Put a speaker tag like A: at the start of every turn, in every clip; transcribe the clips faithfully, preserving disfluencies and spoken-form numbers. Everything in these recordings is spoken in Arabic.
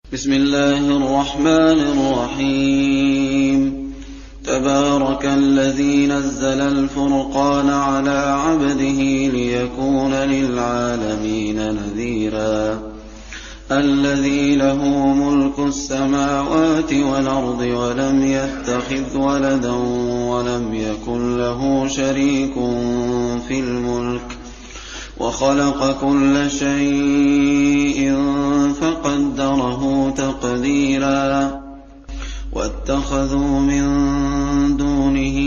A: بسم الله الرحمن الرحيم. تبارك الذي نزل الفرقان على عبده ليكون للعالمين نذيرا. الذي له ملك السماوات والأرض ولم يتخذ ولدا ولم يكن له شريك في الملك وخلق كل شيء فقدره تقديرا. واتخذوا من دونه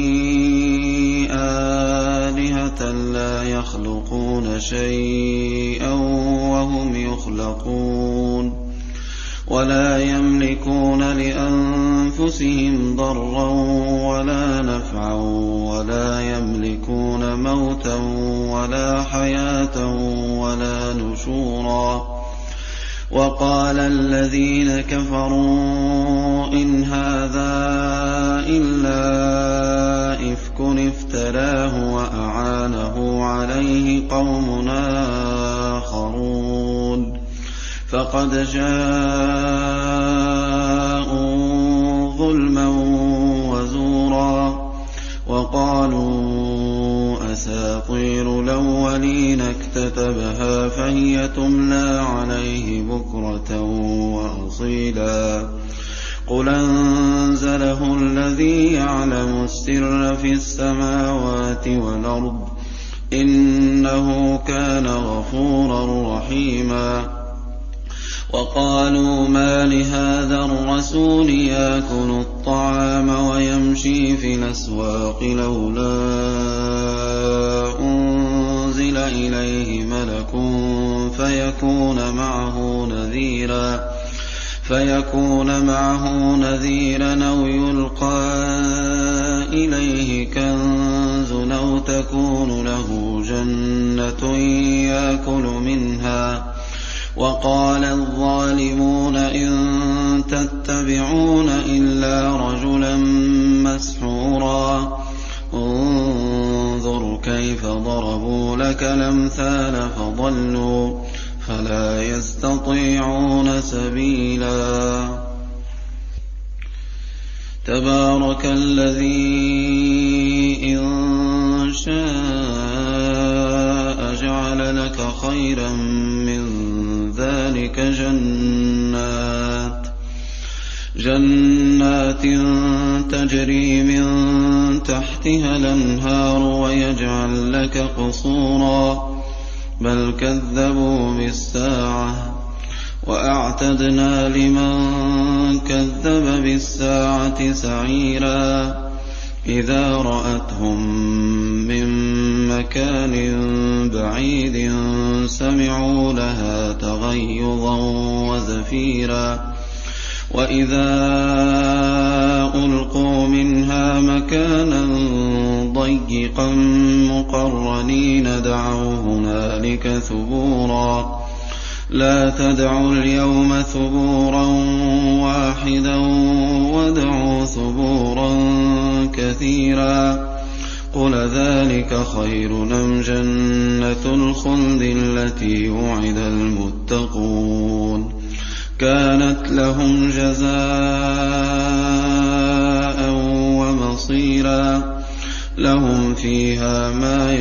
A: آلهة لا يخلقون شيئا وهم يخلقون ولا يملكون لأنفسهم ضرا ولا نفعا ولا يملكون موتا ولا حياة ولا نشورا. وقال الذين كفروا إن هذا إلا إفك افتراه وأعانه عليه قوم آخرون فقد جاءوا ظلما وزورا. وقالوا أساطير الأولين اكتتبها فهي تملى عليه بكرة وأصيلا. قل أنزله الذي يعلم السر في السماوات والأرض إنه كان غفورا رحيما. وقالوا ما لهذا الرسول يأكل الطعام ويمشي في الأسواق لولا أنزل إليه ملك فيكون معه نذيرا فيكون معه نذيرا أو يلقى إليه كنز أو تكون له جنة يأكل منها. وقال الظالمون إن تتبعون إلا رجلا مسحورا. انظر كيف ضربوا لك الأمثال فضلوا فلا يستطيعون سبيلا. تبارك الذي إن شاء جعل لك خيرا من ذلك جنات جنات تجري من تحتها الأنهار ويجعل لك قصورا بل كذبوا بالساعة وأعتدنا لمن كذب بالساعة سعيرا. إذا رأتهم من مكان بعيد سمعوا لها تغيظا وزفيرا. وإذا ألقوا منها مكانا ضيقا مقرنين دعوا هنالك ثبورا. لا تدعوا اليوم ثبورا واحدا وادعوا ثبورا كثيرا. قل ذلك خير أم جنة الخلد التي وعد المتقون كانت لهم جزاء ومصيرا. لهم فيها ما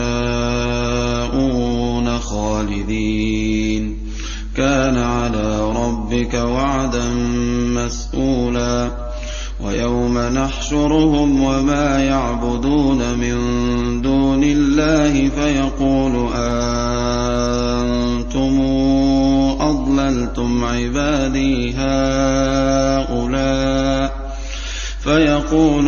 A: يشاءون خالدين كان على ربك وعدا مسئولا. ويوم نحشرهم وما يعبدون من دون الله فيقول أنتم أضللتم عبادي هؤلاء فيقول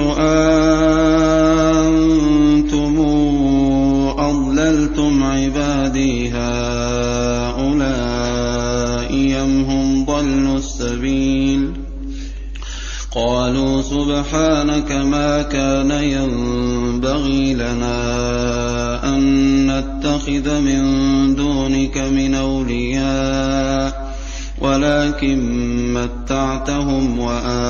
A: أنتم أضللتم عبادي هؤلاء أم هم ضلوا السبيل. قالوا سبحانك ما كان ينبغي لنا أن نتخذ من دونك من أولياء ولكن متعتهم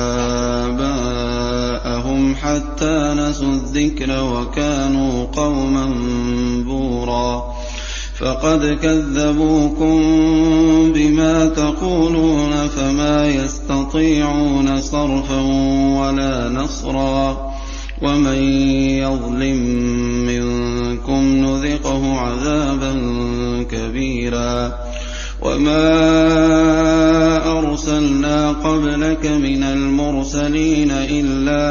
A: وآباءهم حتى نسوا الذكر وكانوا قوما بورا. فقد كذبوكم بما تقولون فما يستطيعون صرفا ولا نصرا ومن يظلم منكم نذقه عذابا كبيرا وما أرسلنا قبلك من المرسلين إلا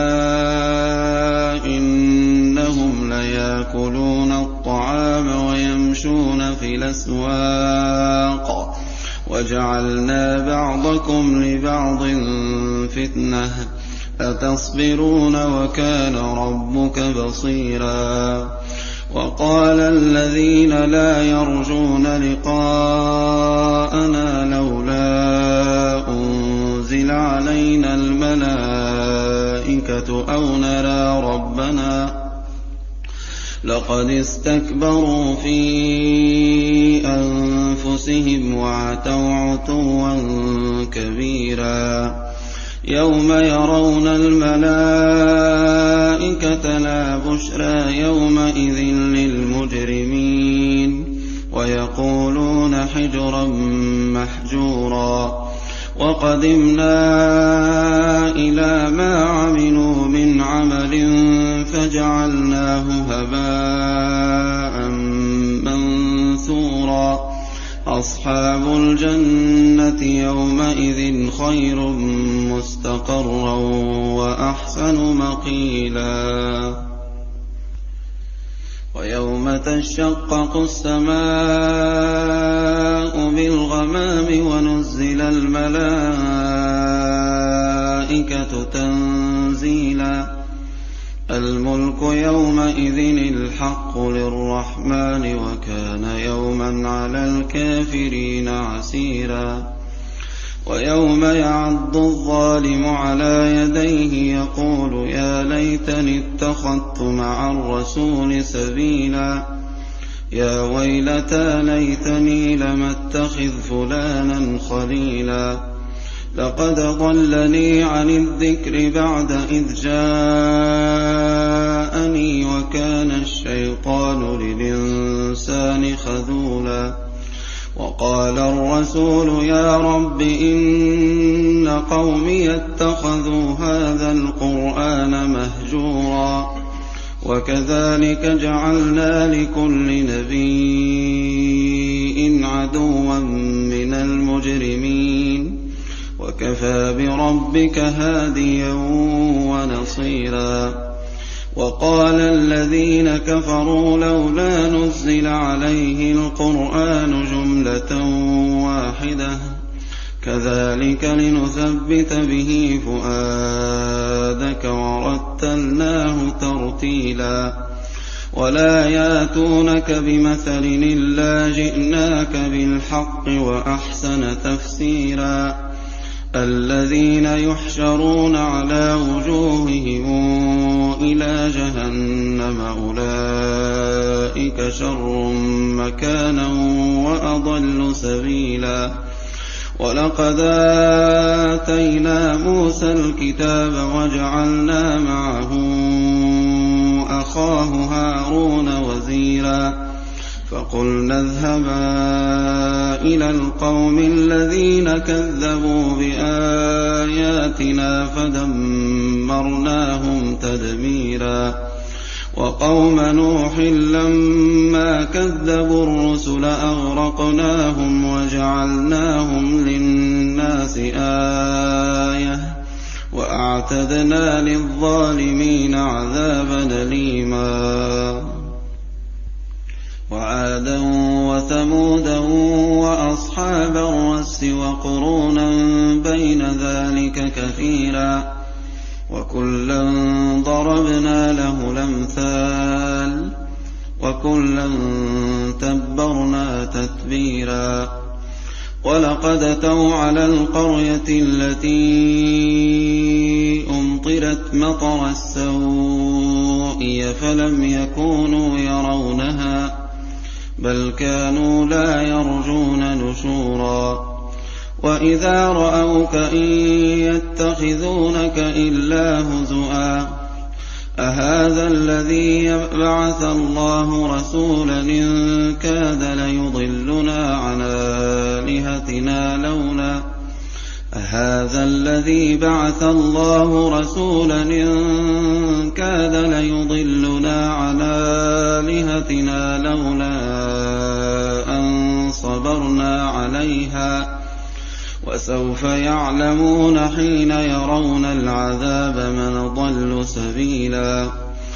A: إنهم ليأكلون الطعام ويمشون في الأسواق وجعلنا بعضكم لبعض فتنة أتصبرون وكان ربك بصيرا وقال الذين لا يرجون لقاءنا لولا أنزل علينا الملائكة أو نرى ربنا لقد استكبروا في أنفسهم وعتوا عتوا كبيرا يوم يرون الملائكة لا بشرى يومئذ للمجرمين ويقولون حجرا محجورا وقدمنا إلى ما عملوا من عمل فجعلناه هباء منثورا أصحاب الجنة يومئذ خير مستقرا وأحسن مقيلا ويوم تشقق السماء بالغمام ونزل الملائكة تنزيلا الملك يومئذ الحق للرحمن وكان يوما على الكافرين عسيرا ويوم يعض الظالم على يديه يقول يا ليتني اتخذت مع الرسول سبيلا يا ويلتى ليتني لم اتخذ فلانا خليلا لقد ضلني عن الذكر بعد إذ جاءني وكان الشيطان للإنسان خذولا وقال الرسول يا رب إن قومي اتخذوا هذا القرآن مهجورا وكذلك جعلنا لكل نبي عدوا من المجرمين وكفى بربك هاديا ونصيرا وقال الذين كفروا لولا نزل عليه القرآن جملة واحدة كذلك لنثبت به فؤادك ورتلناه ترتيلا ولا ياتونك بمثل إلا جئناك بالحق وأحسن تفسيرا الذين يحشرون على وجوههم إلى جهنم أولئك شر مكانا وأضل سبيلا ولقد آتينا موسى الكتاب وجعلنا معه أخاه هارون وزيرا فقلنا اذهبا إلى القوم الذين كذبوا بآياتنا فدمرناهم تدميرا وقوم نوح لما كذبوا الرسل أغرقناهم وجعلناهم للناس آية وأعتدنا للظالمين عذابا أليما وعادا وثمودا وأصحاب الرس وقرونا بين ذلك كثيرا وكلا ضربنا له الأمثال وكلا تبرنا تتبيرا ولقد أتوا على القرية التي أمطرت مطر السوء فلم يكونوا يرونها بل كانوا لا يرجون نشورا وإذا رأوك إن يتخذونك إلا هزؤا أهذا الذي بعث الله رسولا إن كاد ليضلنا عن آلهتنا لولا أهذا الذي بعث الله رسولا إن كاد ليضلنا عن آلهتنا لولا أن صبرنا عليها وسوف يعلمون حين يرون العذاب من ضل سبيلا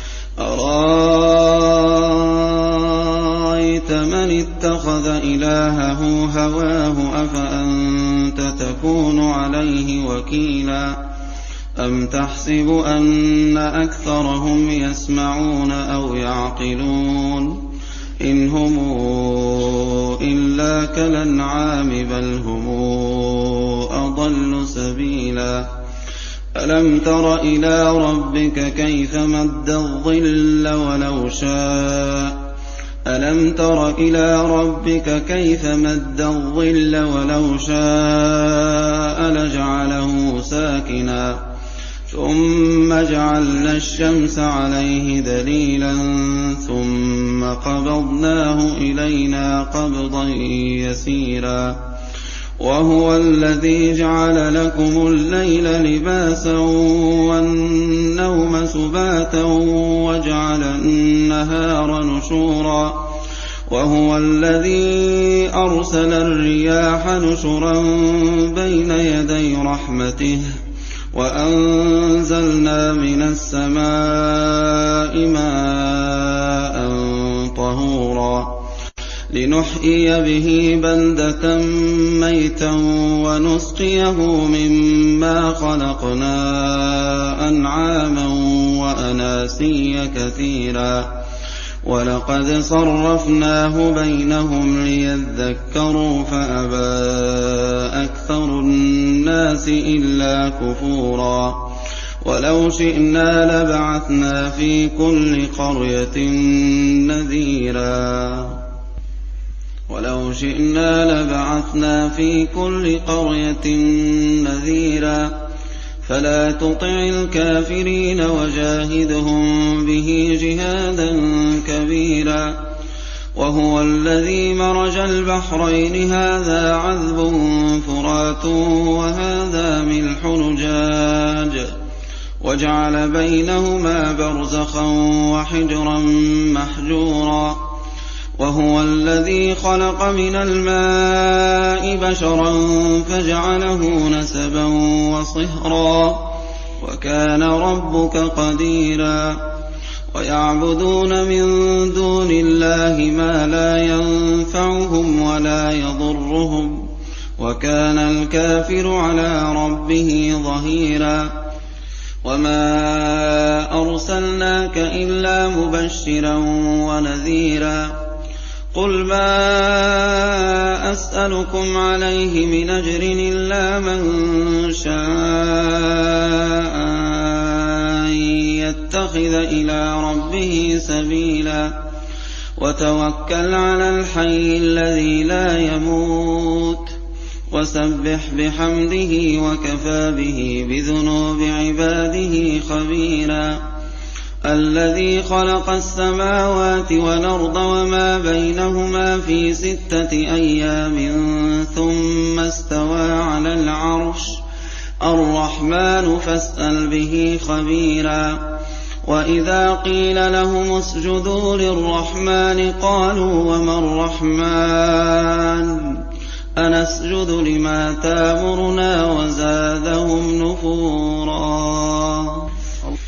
A: أرأيت من اتخذ إلهه هواه أفأنت تكون عليه وكيلا أم تحسب أن أكثرهم يسمعون أو يعقلون إن هم إلا كالأنعام بل هم أضل سبيلا ألم تر إلى ربك كيف مد الظل ولو شاء ألم تر إلى ربك كيف مد الظل ولو شاء لجعله ساكنا ثم جعلنا الشمس عليه دليلا ثم قبضناه إلينا قبضا يسيرا وهو الذي جعل لكم الليل لباسا والنوم سباتا وجعل النهار نشورا وهو الذي أرسل الرياح نشرا بين يدي رحمته وأنزلنا من السماء ماء طهورا لنحيي به بلدة ميتا ونسقيه مما خلقنا أنعاما وأناسيا كثيرا ولقد صرفناه بينهم ليذكروا فأبى أكثر الناس إلا كفورا ولو شئنا لبعثنا في كل قرية نذيرا ولو شئنا لبعثنا في كل قرية نذيرا فلا تطع الكافرين وجاهدهم به جهادا كبيرا وهو الذي مرج البحرين هذا عذب فرات وهذا ملح نجاج وجعل بينهما برزخا وحجرا محجورا وهو الذي خلق من الماء بشرا فجعله نسبا وصهرا وكان ربك قديرا ويعبدون من دون الله ما لا ينفعهم ولا يضرهم وكان الكافر على ربه ظهيرا وما أرسلناك إلا مبشرا ونذيرا قل ما أسألكم عليه من أجر إلا من شاء أن يتخذ إلى ربه سبيلا وتوكل على الحي الذي لا يموت وسبح بحمده وكفى به بذنوب عباده خبيرا الذي خلق السماوات والأرض وما بينهما في ستة أيام ثم استوى على العرش الرحمن فاسأل به خبيرا وإذا قيل لهم اسجدوا للرحمن قالوا وما الرحمن أنسجد لما تامرنا وزادهم نفورا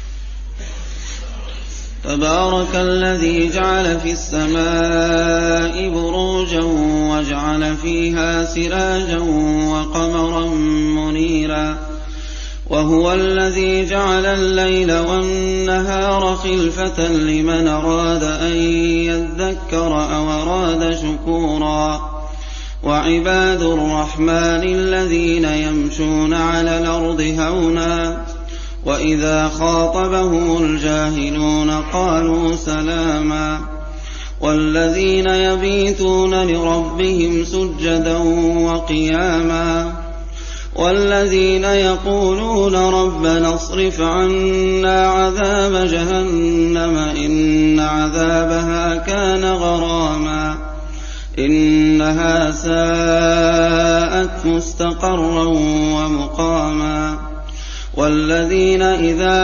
A: تبارك الذي جعل في السماء بروجا وجعل فيها سراجا وقمرا منيرا وهو الذي جعل الليل والنهار خلفة لمن أراد أن يذكر أو أراد شكورا وعباد الرحمن الذين يمشون على الأرض هونا وإذا خاطبهم الجاهلون قالوا سلاما والذين يبيتون لربهم سجدا وقياما والذين يقولون ربنا اصرف عنا عذاب جهنم إن عذابها كان غراما إنها ساءت مستقرا ومقاما والذين إذا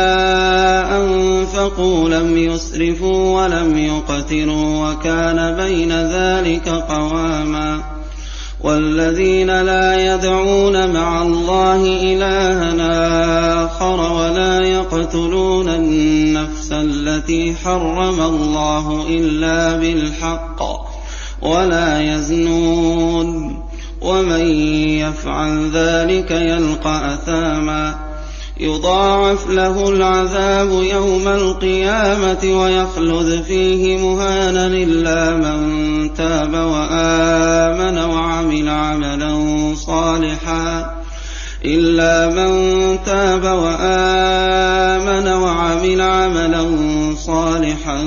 A: أنفقوا لم يسرفوا ولم يقتروا وكان بين ذلك قواما والذين لا يدعون مع الله إلها آخر ولا يقتلون النفس التي حرم الله إلا بالحق ولا يزنون ومن يفعل ذلك يلقى أثاما يضاعف له العذاب يوم القيامة ويخلد فيه مهانا إلا من تاب وآمن وعمل عملا صالحا إلا من تاب وآمن وعمل عملا صالحا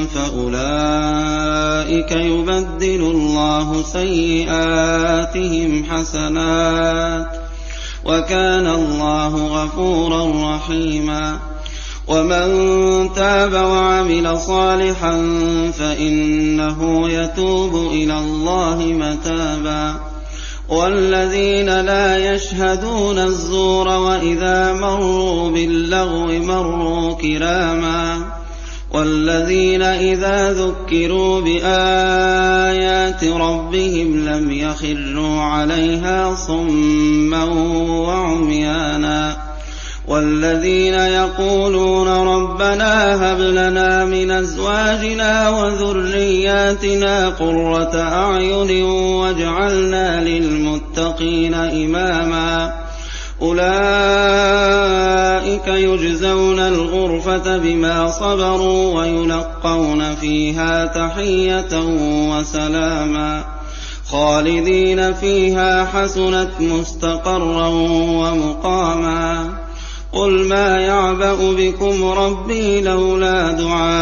A: فأولئك يبدل الله سيئاتهم حسنات وكان الله غفورا رحيما ومن تاب وعمل صالحا فإنه يتوب إلى الله متابا والذين لا يشهدون الزور وإذا مروا باللغو مروا كراما والذين إذا ذكروا بآيات ربهم لم يخروا عليها صما وعميانا والذين يقولون ربنا هب لنا من أزواجنا وذرياتنا قرة أعين واجعلنا للمتقين إماما أولئك يجزون الغرفة بما صبروا ويلقون فيها تحية وسلاما خالدين فيها حسنت مستقرا ومقاما قل ما يعبأ بكم ربي لولا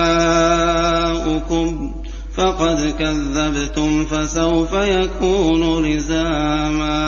A: دعاؤكم فقد كذبتم فسوف يكون لزاما